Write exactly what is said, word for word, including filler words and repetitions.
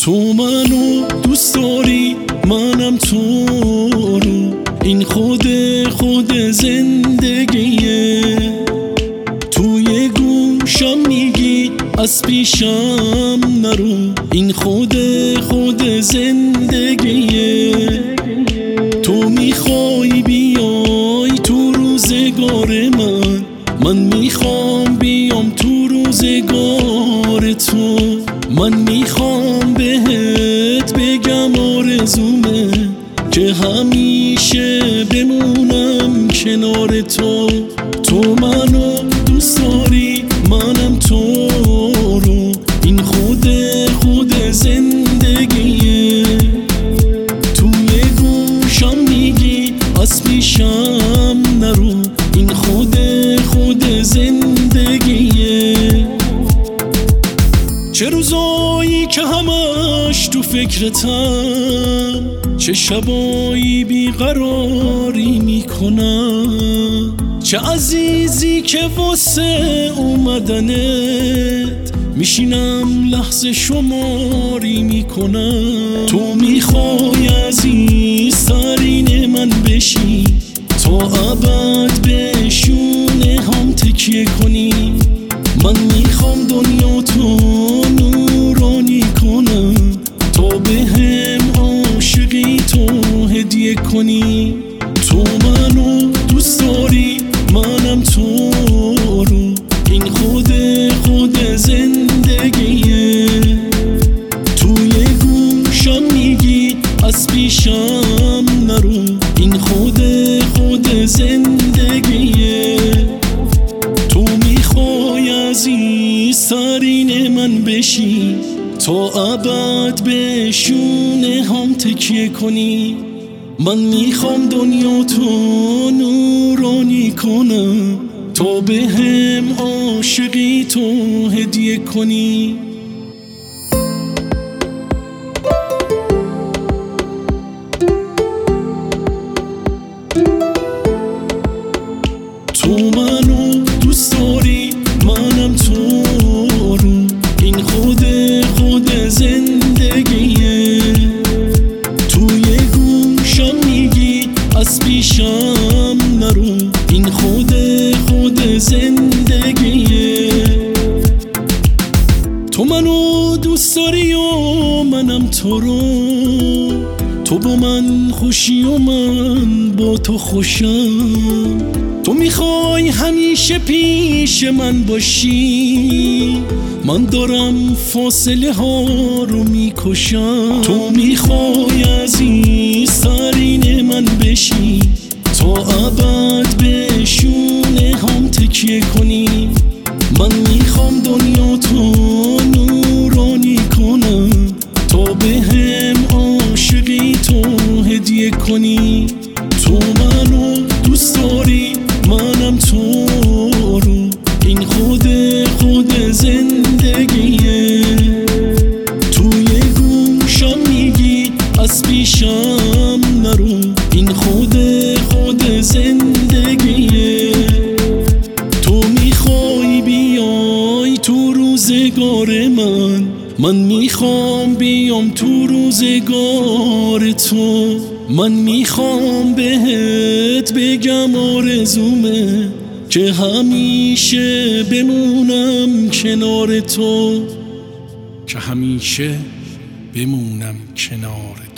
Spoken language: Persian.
تو منو دوست داری منم تو رو، این خود خود زندگیه. توی گوشم میگی از پیشم نرو، این خود خود زندگیه. تو میخوای بیای تو روزگار من، من میخوام بیام تو روزگار تو. من میخوام بهت بگم آرزومه که همیشه بمونم کنار تو. تو منو دوست داری منم تو رو، این خود خود زندگیه. توی گوشم میگی از پیشم نرو، این خود خود زندگیه. چه روزایی که همش تو فکرتم، چه شبایی بیقراری میکنم، چه عزیزی که واسه اومدنت میشینم لحظه شماری میکنم. تو میخوای عزیزترین من بشی، تا ابد به شونه هم تکیه کنی. من میخوام دنیا تو نورانی کنم، تا به هم عاشقی تو هدیه کنی. تو منو دوست داری منم تو رو، این خود خود زندگیه. توی گوشم میگی از پیشم نرو، این خود خود زندگیه. تو میخوای عزیزترین من بشی، تا ابد به شونه هم تکیه کنی. من میخوام دنیا تو نورانی کنم، تا به هم عاشقی تو هدیه کنی. تو منو دوست داری منم تو رو، این خود خود زندگیه. توی گوشم میگی از پیشم نرو، این خود خود زندگیه. تو منو دوست داری و منم تو رو، تو با من خوشی و من با تو خوشم. تو میخوای همیشه پیش من باشی، من دارم فاصله ها رو میکشم. تو میخوای عزیزترین من بشی، تا ابد به شونه هم تکیه کنی. من میخوام دنیا تو نورانی کنم، تا به هم عاشقی تو هدیه کنی. تو منو دوست داری منم تو رو، این خود خود زندگیه. توی گوشم میگی از پیشم نرو، این خود خود زندگیه. تو میخوای بیای تو روزگار من، من میخوام بیام تو روزگار تو. من میخوام بهت بگم آرزومه که همیشه بمونم کنار تو، که همیشه بمونم کنار تو.